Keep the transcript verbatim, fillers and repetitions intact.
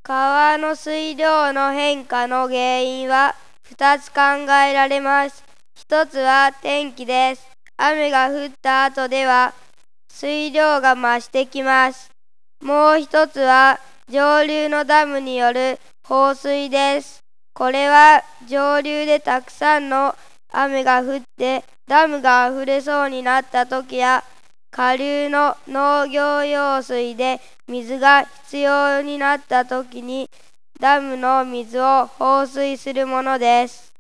川の水量の変化の原因はふたつ考えられます。ひとつは天気です。雨が降った後では水量が増してきます。もう一つは上流のダムによる放水です。これは上流でたくさんの雨が降ってダムがあふれそうになった時や、下流の農業用水で水が必要になった時にダムの水を放水するものです。